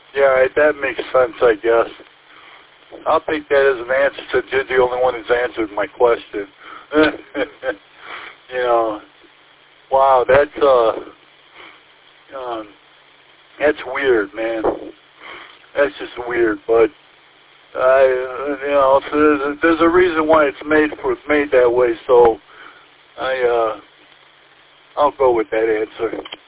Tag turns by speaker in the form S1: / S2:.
S1: Yeah, that makes sense, I guess. I'll take that as an answer since you're the only one who's answered my question. You know, wow, that's weird, man. That's just weird, but you know, so there's a reason why it's made that way. So I'll go with that answer.